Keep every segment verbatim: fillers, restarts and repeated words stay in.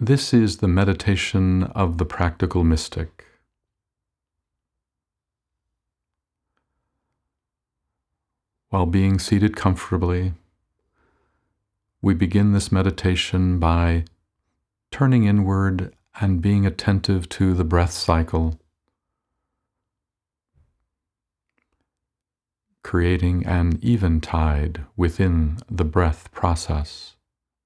This is the meditation of the practical mystic. While being seated comfortably, we begin this meditation by turning inward and being attentive to the breath cycle, creating an eventide within the breath process.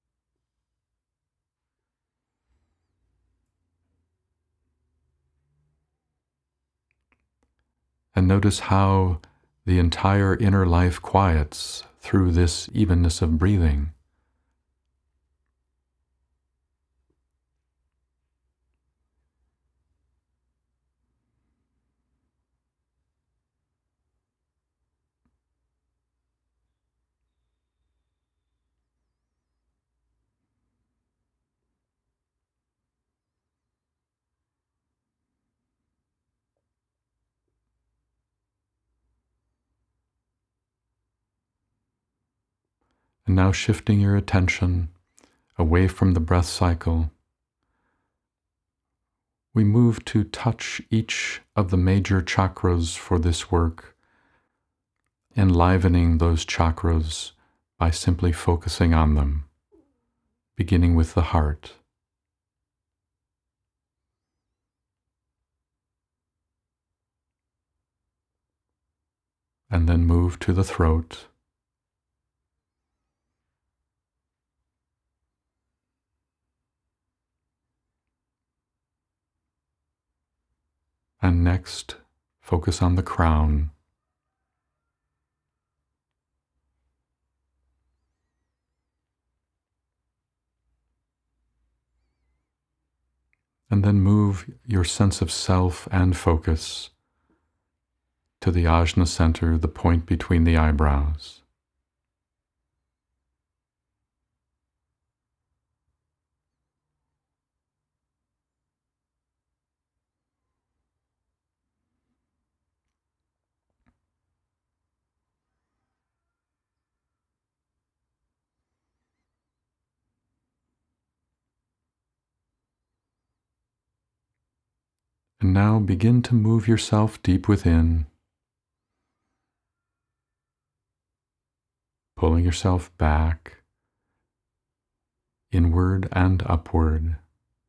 And notice how the entire inner life quiets through this evenness of breathing. And now shifting your attention away from the breath cycle, we move to touch each of the major chakras for this work, enlivening those chakras by simply focusing on them, beginning with the heart. And then move to the throat. And next, focus on the crown. And then move your sense of self and focus to the ajna center, the point between the eyebrows. And now begin to move yourself deep within, pulling yourself back, inward and upward.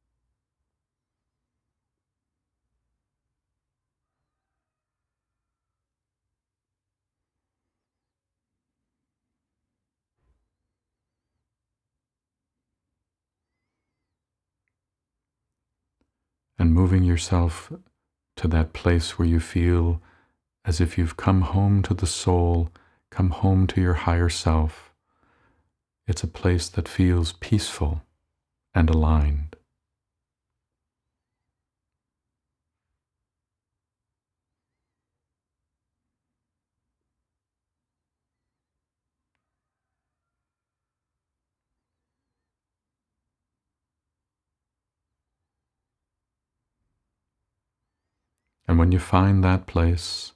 And moving yourself to that place where you feel as if you've come home to the soul, come home to your higher self. It's a place that feels peaceful and aligned. And when you find that place,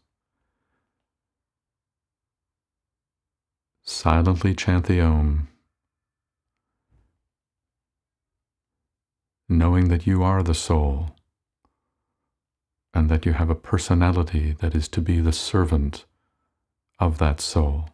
silently chant the Om, knowing that you are the soul and that you have a personality that is to be the servant of that soul.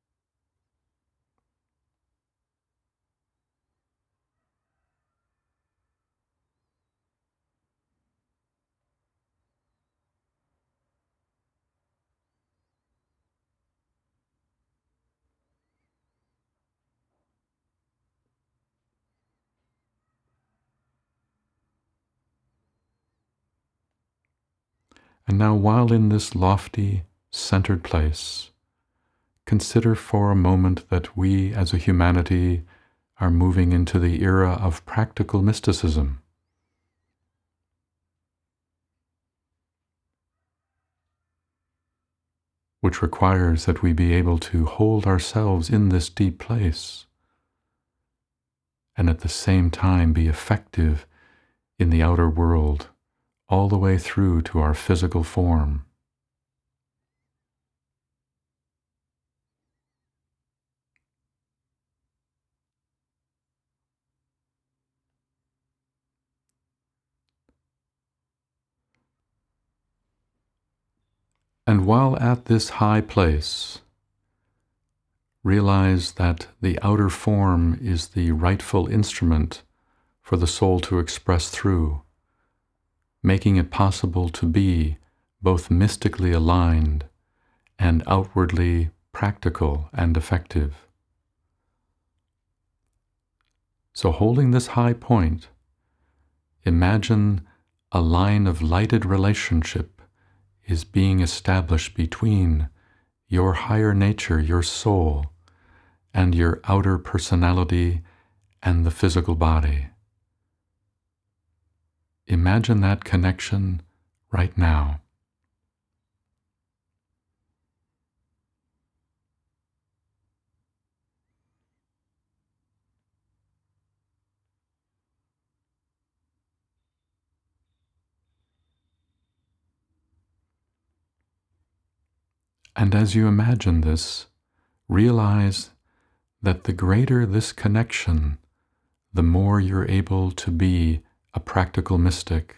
And now, while in this lofty, centered place, consider for a moment that we as a humanity are moving into the era of practical mysticism. Which requires that we be able to hold ourselves in this deep place and at the same time be effective in the outer world, all the way through to our physical form. And while at this high place, realize that the outer form is the rightful instrument for the soul to express through, making it possible to be both mystically aligned and outwardly practical and effective. So holding this high point, imagine a line of lighted relationship is being established between your higher nature, your soul, and your outer personality and the physical body. Imagine that connection right now. And as you imagine this, realize that the greater this connection, the more you're able to be a practical mystic.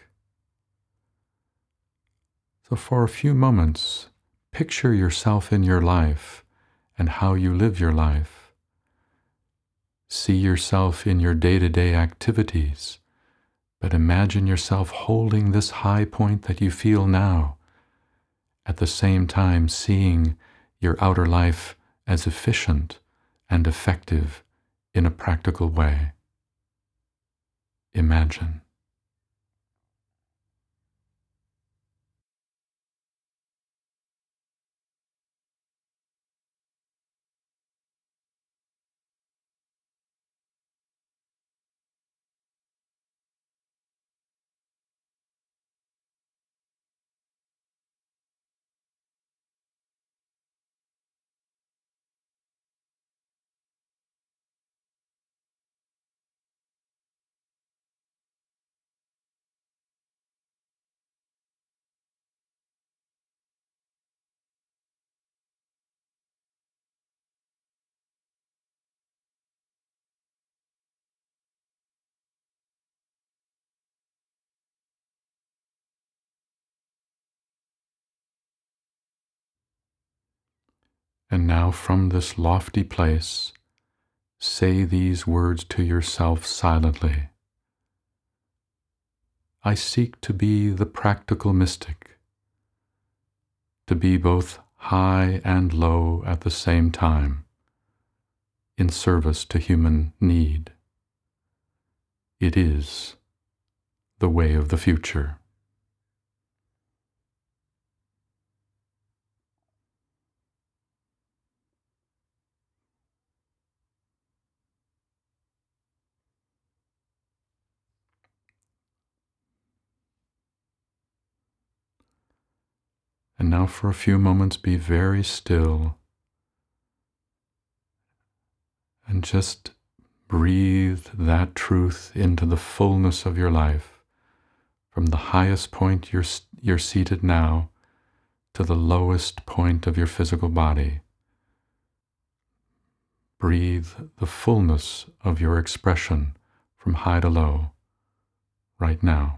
So for a few moments, picture yourself in your life and how you live your life. See yourself in your day-to-day activities, but imagine yourself holding this high point that you feel now, at the same time seeing your outer life as efficient and effective in a practical way. Imagine. And now from this lofty place, say these words to yourself silently. I seek to be the practical mystic, to be both high and low at the same time, in service to human need. It is the way of the future. And now for a few moments be very still and just breathe that truth into the fullness of your life, from the highest point you're, you're seated now to the lowest point of your physical body. Breathe the fullness of your expression from high to low right now.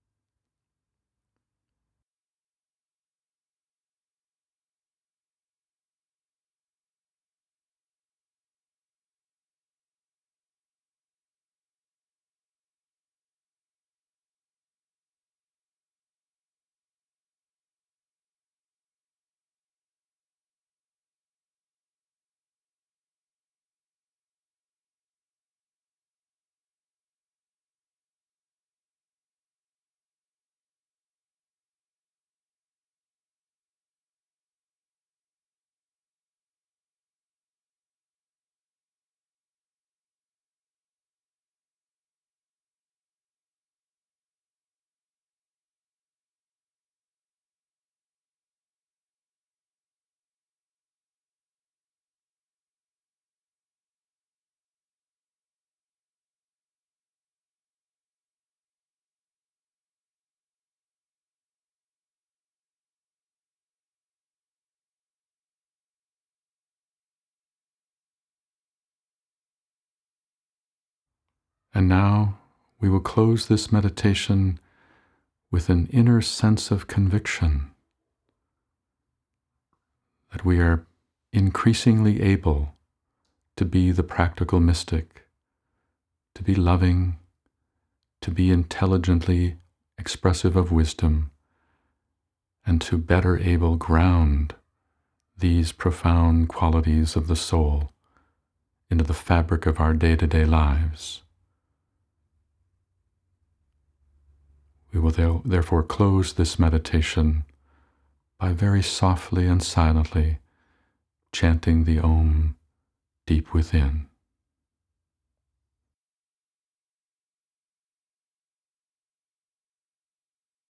And now we will close this meditation with an inner sense of conviction. that we are increasingly able to be the practical mystic, to be loving, to be intelligently expressive of wisdom, and to better able ground these profound qualities of the soul into the fabric of our day-to-day lives. We will therefore close this meditation by very softly and silently chanting the Om deep within.